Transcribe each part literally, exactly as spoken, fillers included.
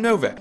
Novak.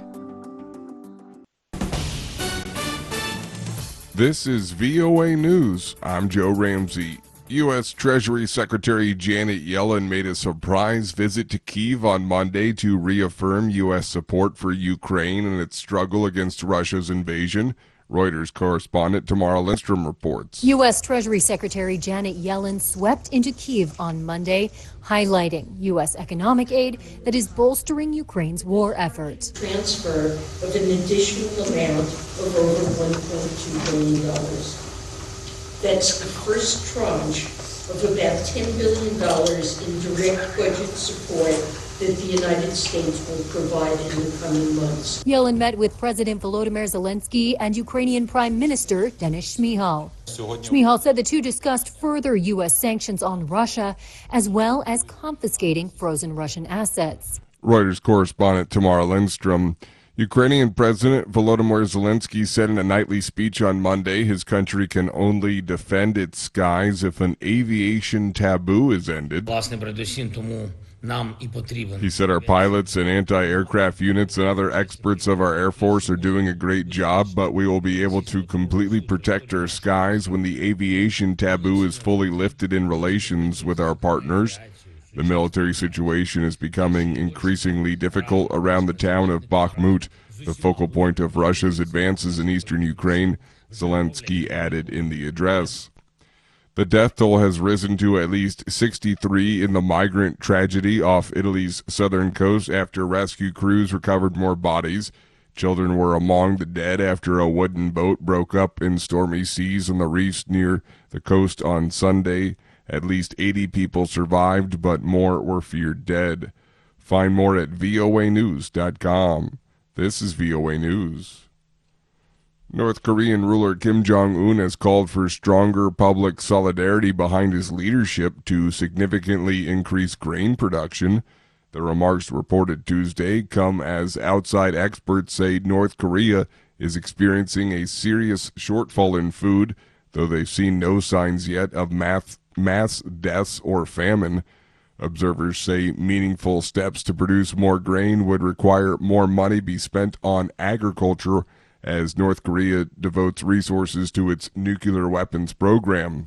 This is V O A News. I'm Joe Ramsey. U S Treasury Secretary Janet Yellen made a surprise visit to Kyiv on Monday to reaffirm U S support for Ukraine in its struggle against Russia's invasion. Reuters correspondent Tamara Lindstrom reports. U S Treasury Secretary Janet Yellen swept into Kyiv on Monday, highlighting U S economic aid that is bolstering Ukraine's war effort. Transfer of an additional amount of over one point two billion dollars. That's the first tranche of about ten billion dollars in direct budget support that the United States will provide in the coming months. Yellen met with President Volodymyr Zelensky and Ukrainian Prime Minister Denis Shmyhal. Shmyhal said the two discussed further U S sanctions on Russia, as well as confiscating frozen Russian assets. Reuters correspondent Tamara Lindstrom. Ukrainian President Volodymyr Zelensky said in a nightly speech on Monday his country can only defend its skies if an aviation taboo is ended. He said our pilots and anti-aircraft units and other experts of our Air Force are doing a great job, but we will be able to completely protect our skies when the aviation taboo is fully lifted in relations with our partners. The military situation is becoming increasingly difficult around the town of Bakhmut, the focal point of Russia's advances in eastern Ukraine, Zelensky added in the address. The death toll has risen to at least sixty-three in the migrant tragedy off Italy's southern coast after rescue crews recovered more bodies. Children were among the dead after a wooden boat broke up in stormy seas on the reefs near the coast on Sunday. At least eighty people survived, but more were feared dead. Find more at V O A news dot com. This is V O A News. North Korean ruler Kim Jong-un has called for stronger public solidarity behind his leadership to significantly increase grain production. The remarks reported Tuesday come as outside experts say North Korea is experiencing a serious shortfall in food, though they've seen no signs yet of mass, mass deaths or famine. Observers say meaningful steps to produce more grain would require more money be spent on agriculture as North Korea devotes resources to its nuclear weapons program.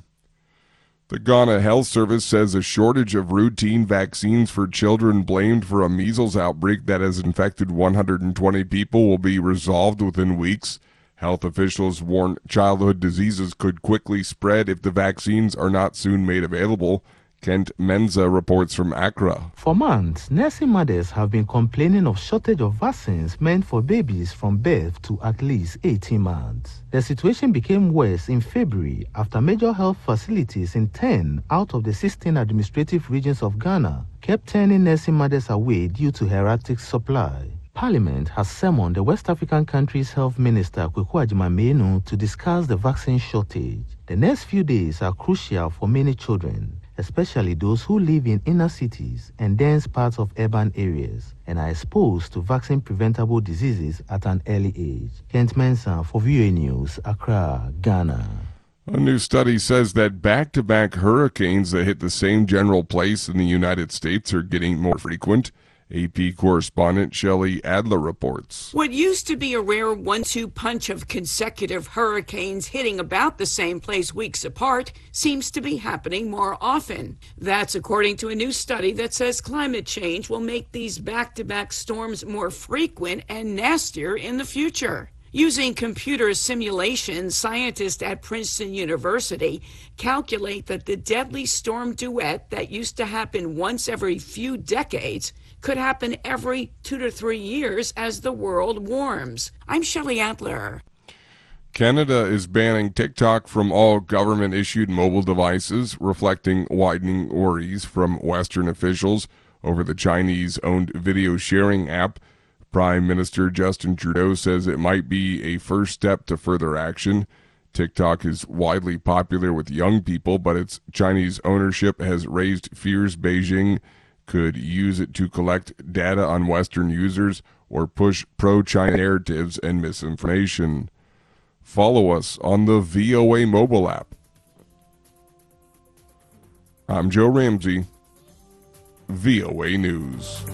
The Ghana Health Service says a shortage of routine vaccines for children blamed for a measles outbreak that has infected one hundred twenty people will be resolved within weeks. Health officials warn childhood diseases could quickly spread if the vaccines are not soon made available. Kent Menza reports from Accra. For months, nursing mothers have been complaining of shortage of vaccines meant for babies from birth to at least eighteen months. The situation became worse in February after major health facilities in ten out of the sixteen administrative regions of Ghana kept turning nursing mothers away due to erratic supply. Parliament has summoned the West African country's health minister Kweku Agyeman to discuss the vaccine shortage. The next few days are crucial for many children, especially those who live in inner cities and dense parts of urban areas and are exposed to vaccine-preventable diseases at an early age. Kent Mensah for V O A News, Accra, Ghana. A new study says that back-to-back hurricanes that hit the same general place in the United States are getting more frequent. A P correspondent Shelley Adler reports. What used to be a rare one two punch of consecutive hurricanes hitting about the same place weeks apart seems to be happening more often. That's according to a new study that says climate change will make these back-to-back storms more frequent and nastier in the future. Using computer simulations, scientists at Princeton University calculate that the deadly storm duet that used to happen once every few decades could happen every two to three years as the world warms. I'm Shelley Adler. Canada is banning TikTok from all government-issued mobile devices, reflecting widening worries from Western officials over the Chinese-owned video-sharing app. Prime Minister Justin Trudeau says it might be a first step to further action. TikTok is widely popular with young people, but its Chinese ownership has raised fears Beijing could use it to collect data on Western users or push pro-China narratives and misinformation. Follow us on the V O A mobile app. I'm Joe Ramsey, V O A News.